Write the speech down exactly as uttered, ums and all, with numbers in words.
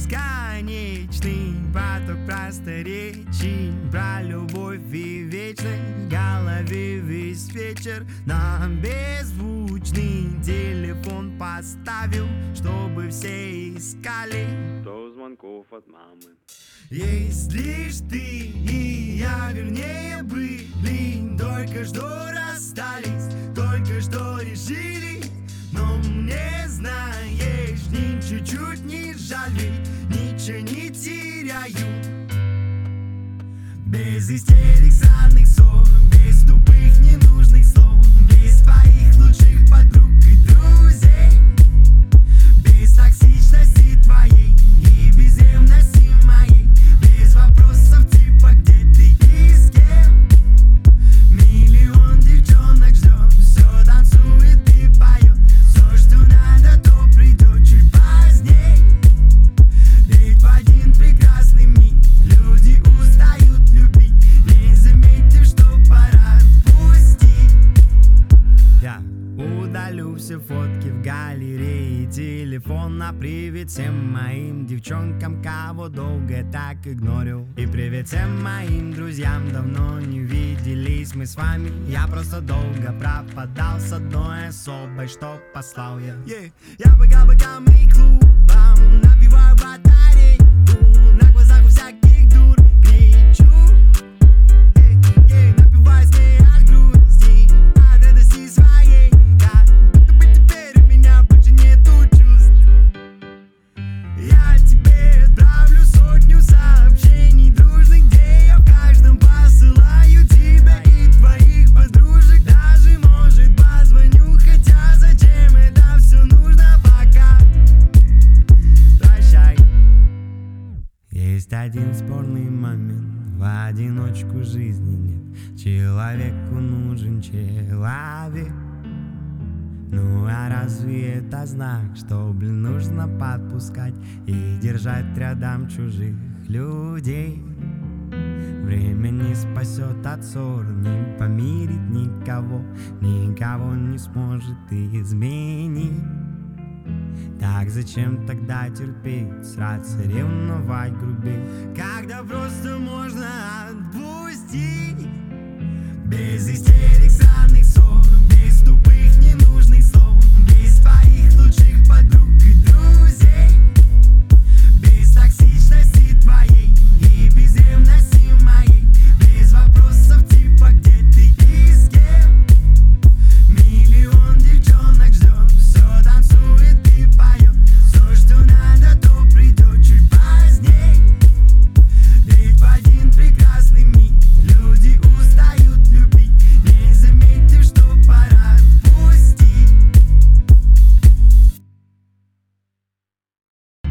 бесконечный поток просторечий про любовь и вечность. В голове весь вечер на беззвучный телефон поставил, чтобы все искали сто звонков от мамы. Есть лишь ты и я, вернее были, только что расстались, только что решили. Но мне, знаешь, ни чуть-чуть не жаль, ведь ничего не теряю. Без истерик, странных ссор, без тупых ненужных слов, без твоих лучших подруг и друзей, без токсичности твоей и без ревности моей, без вопросов типа где ты и с кем. Миллион девчонок ждет, все танцует и поет, все, что надо, то придет чуть поздней. Ведь в один прекрасный миг люди устают любить, не заметив, что пора отпустить. Я удалю все фотки в галерее, телефон на привет всем моим девчонкам, кого долго так игнорил. И привет всем моим друзьям, давно не виделись мы с вами. Я просто долго пропадал с одной особой, что послал я. Yeah. Я по кабакам и клубам набиваю батарейку, на глазах у всяких дур кричу. Yeah, yeah, напиваюсь не от грусти, от радости своей, как будто бы теперь у меня больше нету чувств. Я тебе отправлю сотню сообщений дружных, где я в каждом посылаю тебя и твоих подружек. Даже, может, позвоню, хотя зачем это все нужно пока. Прощай. Есть один спорный момент, в одиночку жизни нет, человеку нужен человек. Ну а разве это знак, что, блин, нужно подпускать и держать рядом чужих людей? Время не спасет от ссор, не помирит никого, никого не сможет изменить. Так зачем тогда терпеть, сраться, ревновать, грубить, когда просто можно отпустить? Без истерик, странных